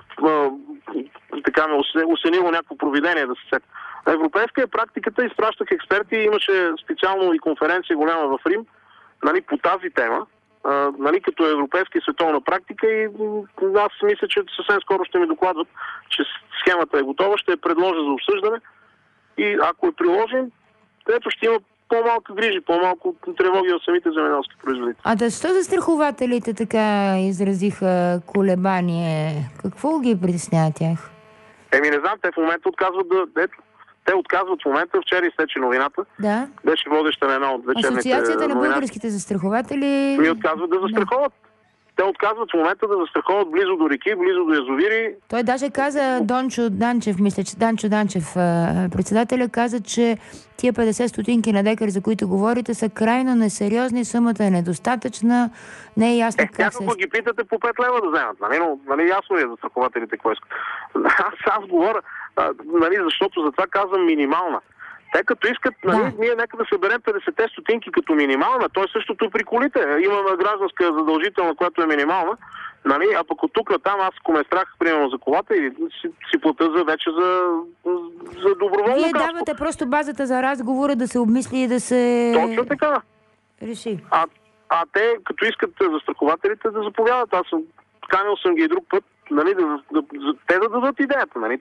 Speaker 2: така ме осенило някакво провидение да се сета. Европейска е практиката, изпращах експерти, имаше специално и конференция голяма в Рим, нали, по тази тема, а, нали, като европейска и световна практика, и аз мисля, че съвсем скоро ще ми докладват, че схемата е готова, ще я предложа за обсъждане и ако е приложен, ето ще има по-малко грижи, по-малко тревоги от самите земеделски производители.
Speaker 1: А да, що застрахователите така изразиха колебание? Какво ги притеснява тях?
Speaker 2: Еми не знам, те в момента отказват да... Ето, те отказват в момента, вчера изтече новината.
Speaker 1: Да.
Speaker 2: Беше водеща на една от вечерните новината.
Speaker 1: Асоциацията на българските застрахователи...
Speaker 2: Ми отказват да застраховат. Да. Те отказват в момента да застраховат близо до реки, близо до язовири.
Speaker 1: Той даже каза, Дончо Данчев, мисля, че Данчо Данчев, председателя, каза, че тия петдесет стотинки на декар, за които говорите, са крайно несериозни, сумата е недостатъчна, не е ясно
Speaker 2: е,
Speaker 1: как се...
Speaker 2: Няколко ги питате по пет лева да вземат, нали, но нали, ясно е за застрахователите какво искат. Аз, аз говоря, а, нали, защото за това казвам минимална. Те като искат, нали, да. Ние нека да съберем петдесет стотинки като минимална, то е същото при колите. Имаме гражданска задължителна, която е минимална, нали, а пък от тук на там, аз ако ме страх, примерно за колата, и си, си плата за вече за, за доброволно.
Speaker 1: Вие каско. Давате просто базата за разговора да се обмисли и да се...
Speaker 2: Точно така.
Speaker 1: Реши.
Speaker 2: А, а те, като искат застрахователите, да заповядат. Аз съм, канил съм ги и друг път, нали, да, да, да, те да дадат идеята, нали.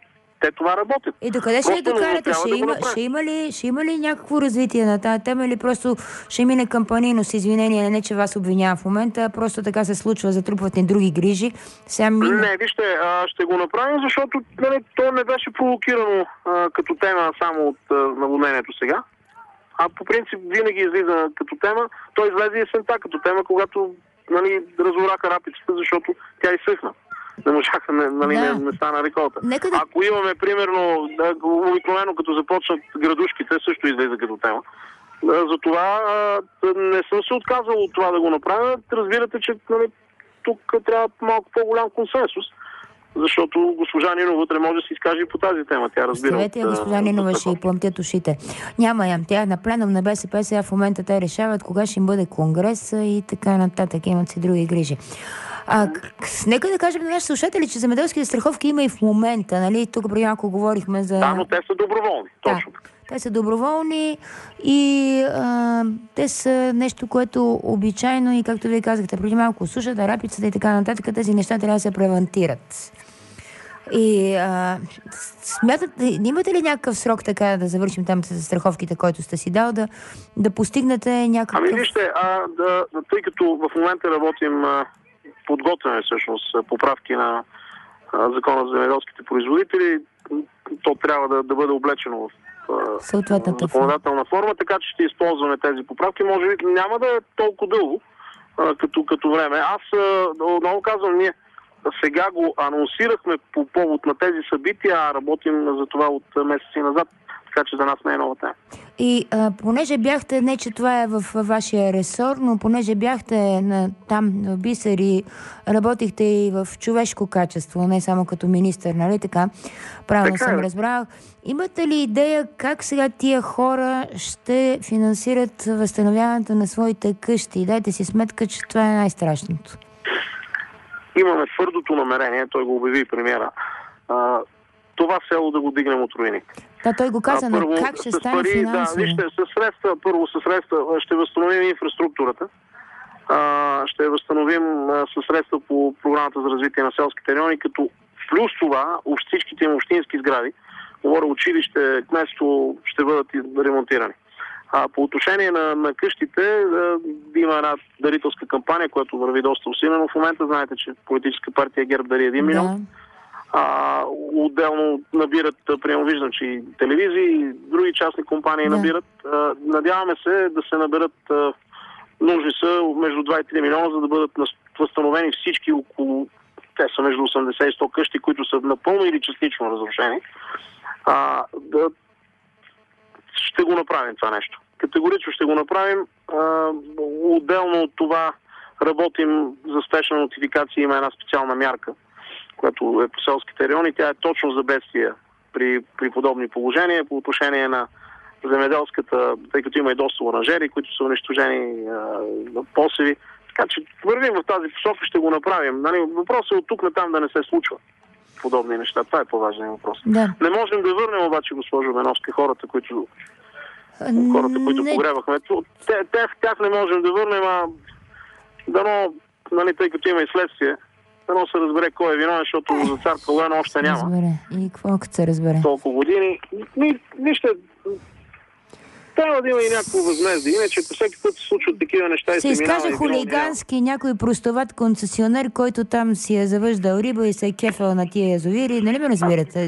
Speaker 2: те това работят.
Speaker 1: И докъде ще
Speaker 2: Просто
Speaker 1: докарате? Ще,
Speaker 2: да
Speaker 1: има, ще, има ли, ще има ли някакво развитие на тази тема или просто ще мине кампанийно с извинение, не че вас обвинявам в момента, просто така се случва, затрупват ни други грижи. Сега мина...
Speaker 2: Не, вижте, а, ще го направим, защото нали, то не беше провокирано а, като тема само от а, наводнението сега. А по принцип винаги излиза като тема. Той излезе и есента като тема, когато нали, разораха рапицата, защото тя изсъхна. Не можаха, нали, да. не, не стана реколта.
Speaker 1: Да...
Speaker 2: Ако имаме, примерно, да, обикновено като започнат градушките, също излиза като тема. Затова не съм се отказал от това да го направя. Разбирате, че нали, тук трябва малко по-голям консенсус. Защото госпожа Нинова вътре може да си изкаже и по тази тема. Тя разбира.
Speaker 1: Съветия, госпожа Нинова ще й плъмтят ушите. Няма я. Тя е на пленум на БСП, сега в момента те решават кога ще им бъде конгрес и така нататък. Имат си други грижи. А, нека да кажем на нашите слушатели, че земеделските страховки има и в момента, нали? Тук преди малко говорихме за...
Speaker 2: Да, но те са доброволни. Точно.
Speaker 1: Да, те са доброволни и а, те са нещо, което обичайно и както вие казахте преди малко, сушата, рапицата и така нататък, тези неща трябва да се превентират. И а, смятате, имате ли някакъв срок така да завършим там с страховките, който сте си дал, да, да постигнете някакъв...
Speaker 2: Ами вижте, а, да, тъй като в момента работим, а, подготвяме всъщност поправки на а, Закона за земеделските производители, то трябва да, да бъде облечено в а, законодателна форма, така че ще използваме тези поправки. Може би няма да е толкова дълго а, като, като време. Аз а, отново казвам, ние сега го анонсирахме по повод на тези събития, а работим за това от месеци назад, така че за нас не е нова тема.
Speaker 1: И а, понеже бяхте, не че това е в вашия ресор, но понеже бяхте на, там в Бисер и работихте и в човешко качество, не само като министър, нали така? Правилно така съм е. разбрал. Имате ли идея как сега тия хора ще финансират възстановяването на своите къщи? Дайте си сметка, че това е най-страшното.
Speaker 2: Имаме твърдото намерение, той го обяви премиера, а, това село да го дигнем от руини.
Speaker 1: Да, той го каза,
Speaker 2: а,
Speaker 1: но
Speaker 2: първо,
Speaker 1: как ще стане
Speaker 2: пари,
Speaker 1: финансово?
Speaker 2: Да, вижте, със средства, първо със средства ще възстановим инфраструктурата, а, ще възстановим а, със средства по програмата за развитие на селските райони, като плюс това всичките им общински сгради, говоря училище, кметство, ще бъдат ремонтирани. А по отношение на, на къщите, а, има една дарителска кампания, която върви доста усилено. В момента знаете, че политическа партия ГЕРБ дари един милион. Да. А, отделно набират, приема виждам, че и телевизии, и други частни компании да. набират. А, надяваме се да се наберат а, нужни са между два и три милиона, за да бъдат възстановени всички около, те са между осемдесет и сто къщи, които са напълно или частично разрушени. А, да, ще го направим това нещо. Категорично ще го направим. А, отделно от това работим за спешна нотификация. Има една специална мярка, която е по селските райони. Тя е точно за бедствия при, при подобни положения. По отношение на земеделската, тъй като има и доста оранжери, които са унищожени на посеви. Така че вървим в тази посока, ще го направим. Нали, въпросът е от тук на там да не се случва подобни неща. Това е по-важният въпрос. Да. Не можем да върнем обаче, госпожо Беновска, хората, които хората, които не... погребахме. Те, тях, тях не можем да върнем, а дано, нали, тъй като има и следствие, дано се разбере кой е виновен, защото за цар Калуян още няма.
Speaker 1: Разбере. И какво като се разбере?
Speaker 2: Толкова години. Ни, нищо. Трябва да има и някакво възмездие. Иначе по всеки път се случват такива неща и се минава.
Speaker 1: Се изкаже хулигански някой простоват концесионер, който там си е завъждал риба и се е кефел на тия язовири. Нали ме разбирате?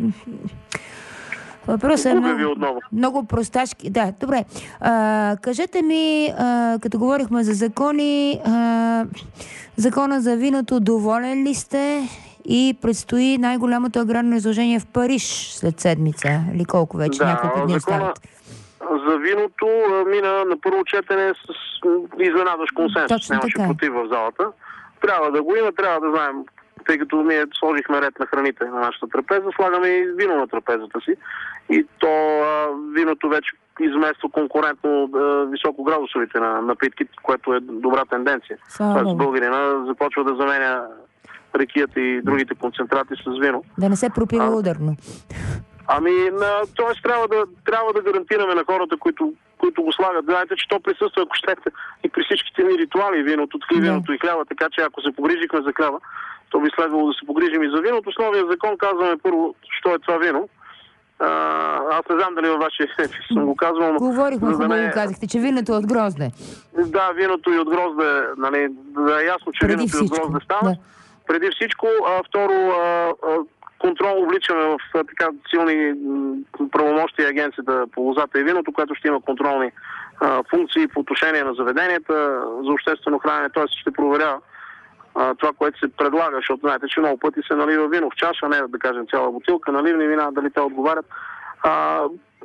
Speaker 1: Въпросът е много, много просташки. Да, добре. А, кажете ми, а, като говорихме за закони, а, закона за виното, доволен ли сте? И предстои най-голямото аграрно изложение в Париж след седмица. Или колко вече?
Speaker 2: Да,
Speaker 1: няколко дни остават.
Speaker 2: За виното мина на първо четене с изненадващ консенсус. Нямаше против в залата. Трябва да го има, трябва да знаем, тъй като ние сложихме ред на храните на нашата трапеза, слагаме и вино на трапезата си. И то а, виното вече измества конкурентно а, високоградусовите на напитки, което е добра тенденция. Тоест българина започва да заменя рекията и другите концентрати с вино.
Speaker 1: Да не се пропива а, ударно.
Speaker 2: Ами, т.е. трябва да, трябва да гарантираме на хората, които, които го слагат. Знаете, че то присъства, ако щете, и при всичките ни ритуали, виното, тхли, виното и хляба, така че ако се погрижихме за хляба, то би следвало да се погрижим и за виното. С новия закон казваме първо, що е това вино. А, аз не знам дали във вашия ефир съм го казвал.
Speaker 1: Говорихме, хубаво
Speaker 2: да
Speaker 1: го казахте, че виното е от грозде.
Speaker 2: Да, виното и от грозде, нали, да е ясно, че
Speaker 1: преди
Speaker 2: виното
Speaker 1: всичко.
Speaker 2: и от грозде става.
Speaker 1: Да.
Speaker 2: Преди всичко, а, второ, а, а, контрол обличаме в а, така силни правомощия агенцията по лозата и виното, което ще има контролни а, функции по отношение на заведенията за обществено хранене, т.е. ще проверява а, това, което се предлага, защото знаете, че много пъти се налива вино в чаша, не да кажем цяла бутилка, наливни вина, дали те отговарят. А,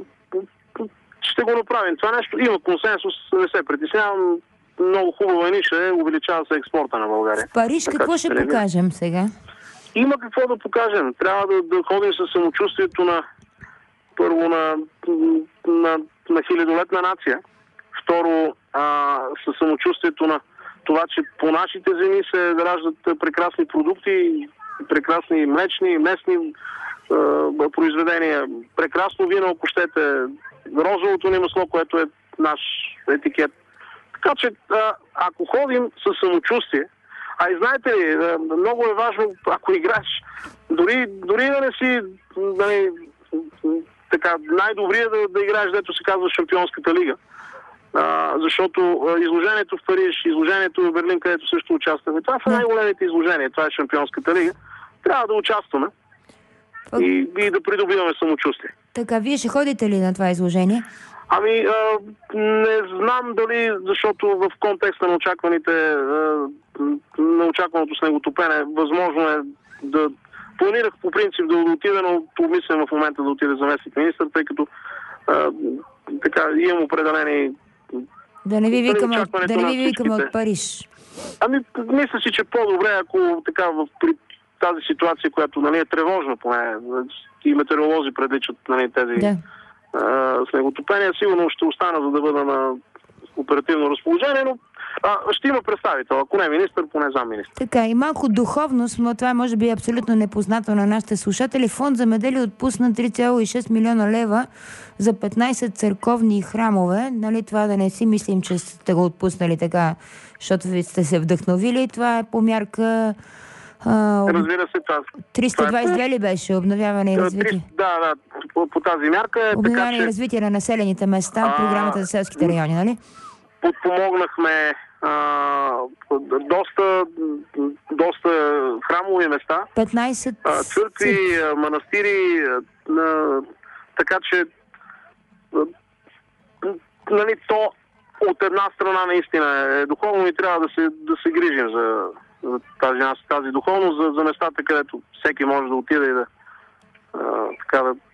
Speaker 2: ще го направим това нещо. Има консенсус, не се притеснявам. Много хубава ниша е, увеличава се експорта на България.
Speaker 1: В Париж така, какво ще не... покажем сега?
Speaker 2: Има какво да покажем. Трябва да, да ходим със самочувствието на първо на, на, на хилядолетна нация. Второ, а, със самочувствието на това, че по нашите земи се раждат прекрасни продукти, прекрасни млечни, местни а, произведения, прекрасно вино, ако щете, розовото ни масло, което е наш етикет. Така че, а, ако ходим със самочувствие, а и знаете ли, много е важно, ако играеш, дори, дори да не си нали, така, най-добрия да, да играеш, дето се казва Шампионската лига. А, защото изложението в Париж, изложението в Берлин, където също участваме, това са най-големите изложения, това е Шампионската лига. Трябва да участваме и, и да придобиваме самочувствие.
Speaker 1: Така, вие ще ходите ли на това изложение?
Speaker 2: Ами, а, не знам дали, защото в контекста на очакваните, а, на очакваното снеготопене, възможно е да планирах по принцип да отида, но помислям в момента да отида заместник министър, тъй като а, така имам определени...
Speaker 1: Да не ви викаме, от, да не ви викаме от Париж.
Speaker 2: Ами, мисля си, че по-добре, ако така в, при тази ситуация, която нали, е тревожна, поне и метеоролози предличат нали, тези... Да. снеготопения, сигурно ще остана, за да бъда на оперативно разположение, но а, ще има представител. Ако не министър, поне замминистър.
Speaker 1: Така, и малко духовност, но това може би е абсолютно непознато на нашите слушатели. Фонд Земеделие отпусна три цяло и шест милиона лева за петнайсет църковни храмове. Нали, това да не си мислим, че сте го отпуснали така, защото ви сте се вдъхновили. Това е по мярка...
Speaker 2: Uh, Разбира се, това.
Speaker 1: триста двайсет две ли беше? Обновяване и развитие?
Speaker 2: Да, да, по, по тази мярка е
Speaker 1: Обновяване
Speaker 2: така, че...
Speaker 1: и развитие на населените места, а, програмата за селските райони, нали?
Speaker 2: Подпомогнахме а, доста, доста храмови места.
Speaker 1: петнайсет
Speaker 2: а, църкви, а, манастири, а, така че а, нали, то от една страна наистина е духовно и трябва да се, да се грижим за за тази, тази духовност, за, за местата, където всеки може да отиде и да а, така да,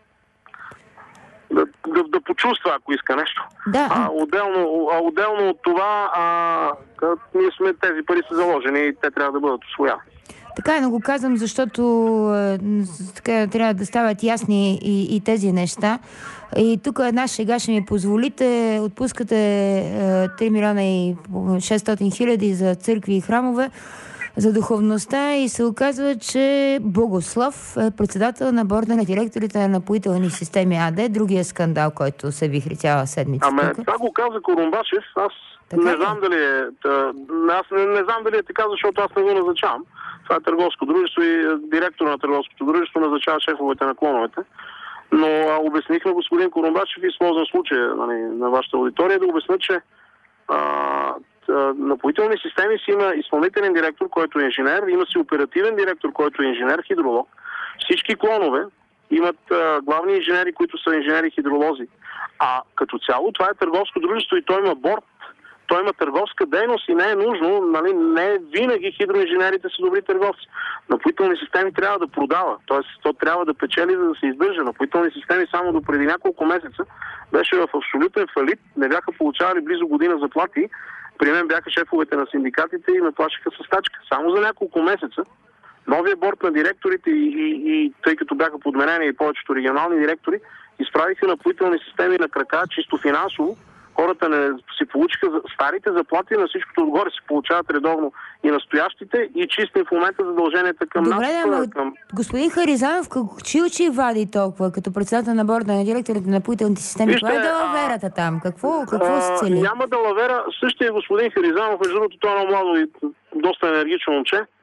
Speaker 2: да, да, да почувства, ако иска нещо.
Speaker 1: Да.
Speaker 2: А, отделно, а отделно от това, а, ние сме, тези пари са заложени и те трябва да бъдат усвоявани.
Speaker 1: Така, но го казвам, защото така, трябва да стават ясни и, и тези неща. И тук една шега ще ми позволите. Отпускате е, три милиона и шестстотин хиляди за църкви и храмове, за духовността и се оказва, че Богослав е председател на борда на директорите на Напоителни системи АД. Другия скандал, който се вихри цяла седмица.
Speaker 2: Аме, това го каза Корумбашев. Аз така не знам дали е... Тъ... Аз не, не знам дали е така, защото аз не го назначавам. Това е търговско дружество и директор на търговското дружество назначава шефовете на клоновете. Но а, обясних на господин Корумбашев и използвам случая нали, на вашата аудитория да обясня, че а, Напоителни системи си има изпълнителен директор, който е инженер, има си оперативен директор, който е инженер-хидролог. Всички клонове имат а, главни инженери, които са инженери-хидролози. А като цяло това е търговско дружество и той има борд. Той има търговска дейност и не е нужно, нали, не винаги хидроинженерите са добри търговци. Напоителни системи трябва да продава, т.е. то трябва да печели, за да се издържа. Напоителни системи само до преди няколко месеца беше в абсолютен фалит, не бяха получавали близо година заплати. При мен бяха шефовете на синдикатите и ме плашиха с стачка. Само за няколко месеца новия борд на директорите и, и, и тъй като бяха подменени и повечето регионални директори, изправиха Напоителни системи на крака, чисто финансово. Хората не си получиха старите заплати, на всичкото отгоре се получават редовно и настоящите и чистим в момента задълженията към
Speaker 1: Добре,
Speaker 2: нас.
Speaker 1: Добре,
Speaker 2: към...
Speaker 1: господин Харизанов, чии очи вади толкова, като председател на борда на директорите на Напоителните системи? Вижте, това е далаверата а... там. Какво, какво се цели?
Speaker 2: Няма далавера. Същия господин Харизанов, между другото, той е много младо и доста енергично момче.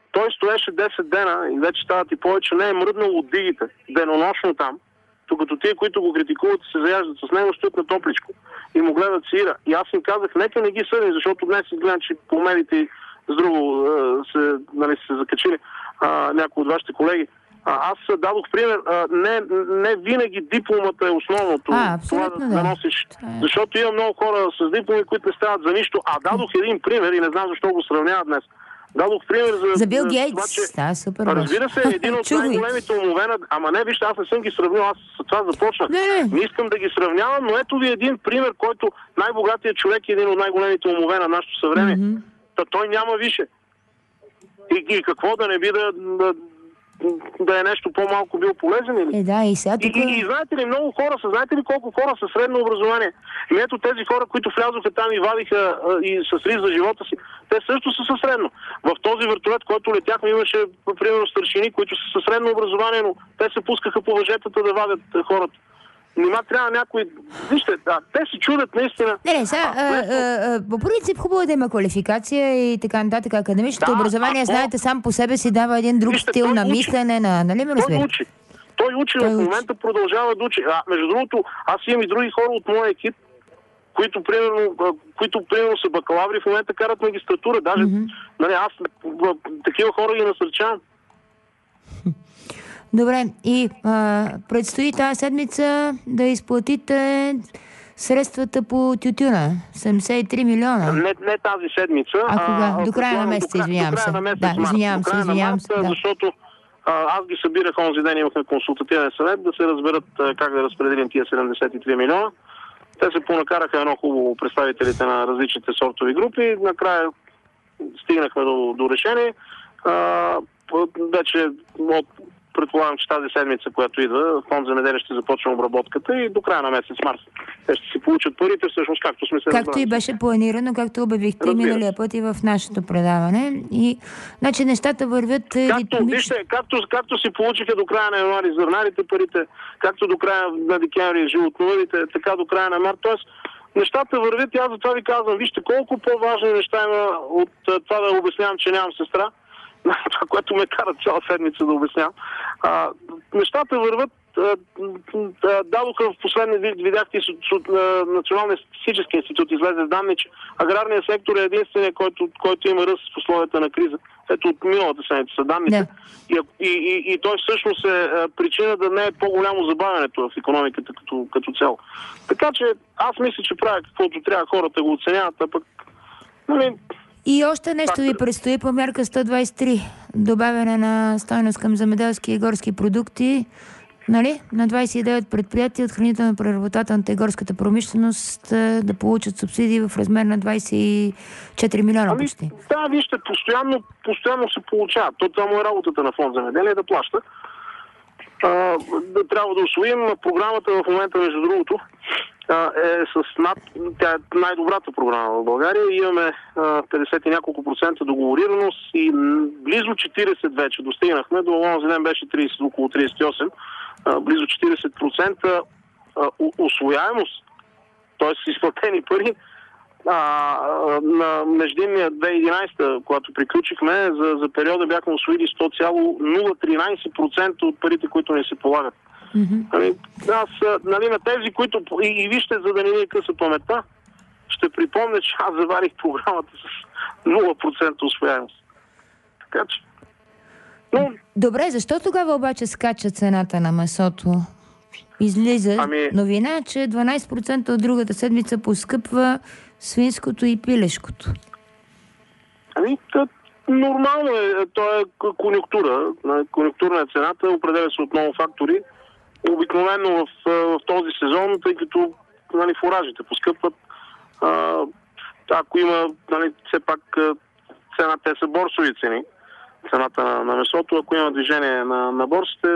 Speaker 2: той стоеше десет дена и вече стават и повече, не е мръднал от дигите, денонощно там, докато тия, които го критикуват и се заяждат с него, стоят на топличко и му гледат сира. И аз им казах, нека не ги съдим, защото днес изгледам, че по медиите с друго се, нали, се закачили а, някои от вашите колеги. А, аз дадох пример, а, не, не винаги дипломата е основното.
Speaker 1: А, абсолютно
Speaker 2: това да,
Speaker 1: да.
Speaker 2: да носиш. Защото има много хора с дипломи, които не стават за нищо. А дадох един пример и не знам защо го сравняват днес. Дадох пример за...
Speaker 1: За Бил
Speaker 2: за
Speaker 1: Гейтс.
Speaker 2: това, че...
Speaker 1: Да, супер.
Speaker 2: Разбира се, един от най-големите умове на... Ама не, вижте, аз не съм ги сравнил, аз с това започнах.
Speaker 1: Не, не.
Speaker 2: Не искам да ги сравнявам, но ето ви един пример, който най-богатият човек е един от най-големите умове на нашето съвремие.
Speaker 1: Mm-hmm.
Speaker 2: Та той няма више. И, и какво да не би да, да, да е нещо по-малко бил полезен или?
Speaker 1: Е, да, и сега
Speaker 2: И,
Speaker 1: тук...
Speaker 2: и, и знаете ли, много хора са, знаете ли колко хора са средно образование? И ето тези хора, които влязоха там и вадиха а, и с риск за живота си, те също са със средно. В този вертолет, който летяхме, имаше, примерно, старшини, които са със средно образование, но те се пускаха по въжетата да вадят хората. Нима трябва някой... Вижте, да, те се чудят наистина.
Speaker 1: Не, не, сега, а, а, а, по принцип хубаво е да има квалификация и така нататък. Академичното
Speaker 2: да,
Speaker 1: образование,
Speaker 2: то...
Speaker 1: знаете, сам по себе си дава един друг
Speaker 2: Вижте,
Speaker 1: стил на
Speaker 2: учи.
Speaker 1: мислене, на... Нали ме разбира?
Speaker 2: Той учи. Той учи, той в момента учи. Продължава да учи. А, между другото, аз имам и други хора от моя екип, които примерно, които, примерно са бакалаври, в момента карат магистратура. Даже, mm-hmm. нали, аз такива хора ги насърчавам.
Speaker 1: Добре, и а, предстои тази седмица да изплатите средствата по тютюна. седемдесет и три милиона.
Speaker 2: Не, не тази седмица.
Speaker 1: А кога?
Speaker 2: А,
Speaker 1: до края на месеца, извинявам се. Да, извинявам се, извинявам се. Да.
Speaker 2: Защото а, аз ги събирах онзи ден, имахме консултативен съвет да се разберат а, как да разпределим тия седемдесет и три милиона. Те се понакараха едно хубаво представителите на различните сортови групи. Накрая стигнахме до, до решение. А, вече от предполагам, че тази седмица, която идва, Фонд земеделие ще започне обработката и до края на месец март те ще си получат парите, всъщност както сме се разбрали.
Speaker 1: Както и беше планирано, както обявихте Разбира. миналия път и в нашето предаване. И, значи, нещата вървят...
Speaker 2: Както, вижте, както, както си получиха до края на януари зърнарите парите, както до края на декември животновъдите, така до края на март. Тоест, нещата вървят и аз затова ви казвам, вижте колко по-важни неща има от това да обяснявам, че нямам сестра. Това, което ме кара цяла седмица да обяснявам. А, нещата върват. А, а, дадоха в последния вид, видяхте и Националния статистически институт излезе с данни, че аграрният сектор е единствения, който, който има ръст в условията на криза. Ето от миналата седмица са данните.
Speaker 1: Yeah.
Speaker 2: И, и, и, и той всъщност е причина да не е по-голямо забавянето в икономиката като, като цяло. Така че аз мисля, че правя каквото трябва, хората го оценяват, а пък... Нали,
Speaker 1: и още нещо ви предстои по мярка сто двадесет и три. Добавяне на стойност към земеделски и горски продукти. Нали? На двадесет и девет предприятия от хранително-преработвателната и горската промишленост да получат субсидии в размер на двадесет и четири милиона
Speaker 2: ами,
Speaker 1: почти.
Speaker 2: Да, вижте, постоянно, постоянно се получава. То това му е работата на Фонд земеделие да плаща. А, да трябва да усвоим програмата в момента, между другото, е с над... Тя е най-добрата програма в България. Имаме а, петдесет и няколко процента договорираност и близо четиридесет вече достигнахме. До онзи ден беше тридесет, около тридесет и осем. А, близо четиридесет процента а, усвояемост, т.е. изплатени пари. А, на междинния две хиляди и единадесета, когато приключихме, за, за периода бяхме усвоили сто цяло нула тринадесет процента от парите, които ни се полагат. Mm-hmm. Нали, аз, нали, на тези, които... И, и вижте, за да не ни е къса паметта, ще припомня, че аз заварих програмата с нула процента усвояемост. Така че... Но...
Speaker 1: Добре, защо тогава обаче скача цената на месото? Излиза ами... новина, че дванадесет процента от другата седмица поскъпва свинското и пилешкото.
Speaker 2: Ами, тъ, нормално е. То е конюнктура. Конюнктурна е цената, определя се от много фактори. Обикновено в, в този сезон, тъй като, нали, фуражите поскъпват. А, ако има, нали, все пак цена, те са борсови цени, цената на, на месото. Ако има движение на, на борсите,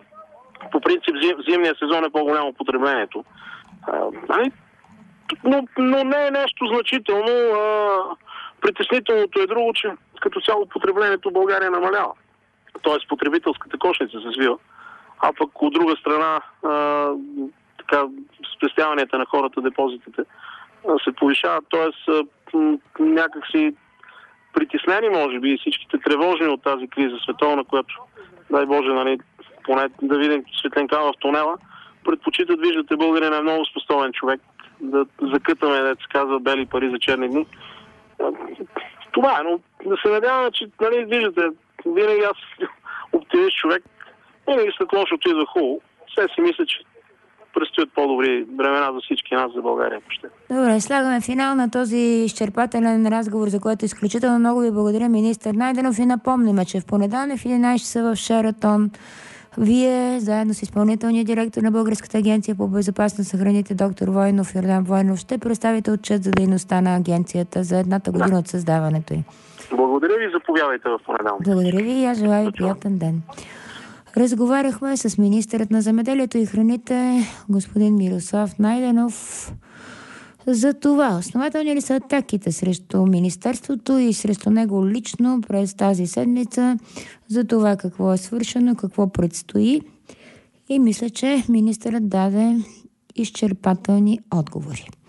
Speaker 2: по принцип зим, зимния сезон е по-голямо потреблението. А, нали, но, но не е нещо значително. А, притеснителното е друго, че като цяло потреблението в България намалява. Тоест потребителската кошница се свива. А пък от друга страна а, така, спестяванията на хората, депозитите а, се повишават. Тоест а, м- някакси притеснени, може би, и всичките тревожни от тази криза световна, която, дай Боже, нали, поне да видим светленка в тунела, предпочитат, виждате, българин е много способен човек, да закътаме, да се казва, бели пари за черни дни. Това е, но да се надяваме, че, нали, виждате, винаги аз оптимист човек, винаги след лошото идва хубаво. Все си мисля, че предстоят по-добри времена за всички нас, за България.
Speaker 1: Добре, слагаме финал на този изчерпателен разговор, за което изключително много ви благодаря, министър Найденов, и напомниме, че в понеделник в единайсет часа в Шератон вие, заедно с изпълнителния директор на Българската агенция по безопасност на храните доктор Войнов, Йордан Войнов, ще представите отчет за дейността на агенцията за едната година да. от създаването й.
Speaker 2: Благодаря ви, заповядайте в понеделник.
Speaker 1: Благодаря ви и аз желая ви приятен ден. Разговаряхме с министърът на земеделието и храните господин Мирослав Найденов за това. Основателни ли са атаките срещу министерството и срещу него лично през тази седмица, за това какво е свършено, какво предстои, и мисля, че министърът даде изчерпателни отговори.